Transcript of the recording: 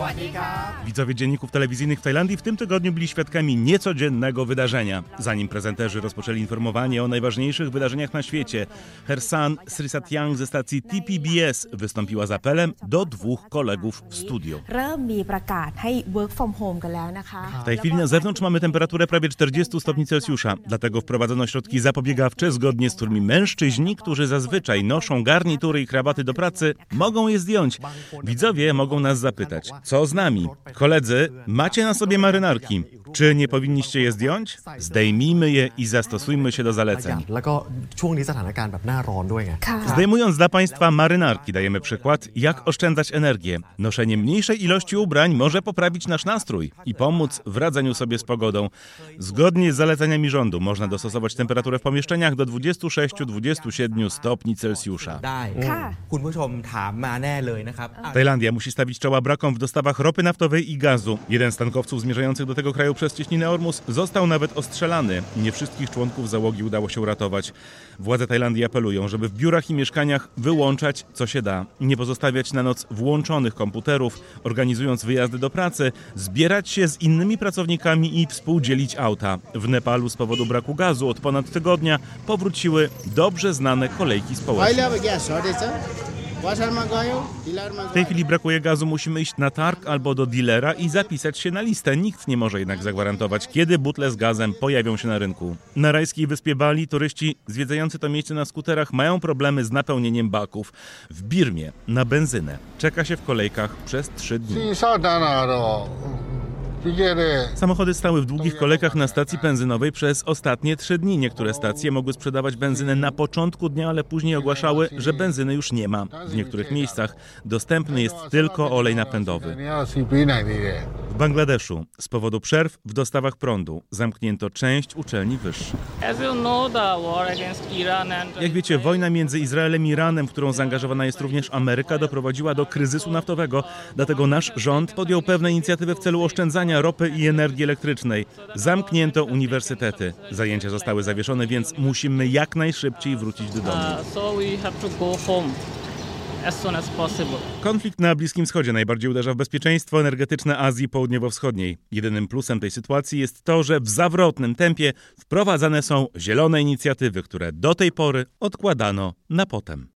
Widzowie dzienników telewizyjnych w Tajlandii w tym tygodniu byli świadkami niecodziennego wydarzenia. Zanim prezenterzy rozpoczęli informowanie o najważniejszych wydarzeniach na świecie, Hersan Srisatyang ze stacji TPBS wystąpiła z apelem do 2 kolegów w studio. W tej chwili na zewnątrz mamy temperaturę prawie 40 stopni Celsjusza, dlatego wprowadzono środki zapobiegawcze, zgodnie z którymi mężczyźni, którzy zazwyczaj noszą garnitury i krawaty do pracy, mogą je zdjąć. Widzowie mogą nas zapytać, co z nami? Koledzy, macie na sobie marynarki. Czy nie powinniście je zdjąć? Zdejmijmy je i zastosujmy się do zaleceń. Zdejmując dla Państwa marynarki, dajemy przykład, jak oszczędzać energię. Noszenie mniejszej ilości ubrań może poprawić nasz nastrój i pomóc w radzeniu sobie z pogodą. Zgodnie z zaleceniami rządu można dostosować temperaturę w pomieszczeniach do 26-27 stopni Celsjusza. Tajlandia musi stawić czoła brakom w dostawach ropy naftowej i gazu. Jeden z tankowców zmierzających do tego kraju przez cieśninę Ormus został nawet ostrzelany. Nie wszystkich członków załogi udało się uratować. Władze Tajlandii apelują, żeby w biurach i mieszkaniach wyłączać co się da. Nie pozostawiać na noc włączonych komputerów, organizując wyjazdy do pracy, zbierać się z innymi pracownikami i współdzielić auta. W Nepalu z powodu braku gazu od ponad tygodnia powróciły dobrze znane kolejki społeczne. W tej chwili brakuje gazu, musimy iść na targ albo do dilera i zapisać się na listę. Nikt nie może jednak zagwarantować, kiedy butle z gazem pojawią się na rynku. Na rajskiej wyspie Bali turyści zwiedzający to miejsce na skuterach mają problemy z napełnieniem baków. W Birmie na benzynę czeka się w kolejkach przez 3 dni. Samochody stały w długich kolejkach na stacji benzynowej przez ostatnie 3 dni. Niektóre stacje mogły sprzedawać benzynę na początku dnia, ale później ogłaszały, że benzyny już nie ma. W niektórych miejscach dostępny jest tylko olej napędowy. W Bangladeszu z powodu przerw w dostawach prądu zamknięto część uczelni wyższych. Jak wiecie, wojna między Izraelem i Iranem, w którą zaangażowana jest również Ameryka, doprowadziła do kryzysu naftowego. Dlatego nasz rząd podjął pewne inicjatywy w celu oszczędzania ropy i energii elektrycznej. Zamknięto uniwersytety. Zajęcia zostały zawieszone, więc musimy jak najszybciej wrócić do domu. Konflikt na Bliskim Wschodzie najbardziej uderza w bezpieczeństwo energetyczne Azji Południowo-Wschodniej. Jedynym plusem tej sytuacji jest to, że w zawrotnym tempie wprowadzane są zielone inicjatywy, które do tej pory odkładano na potem.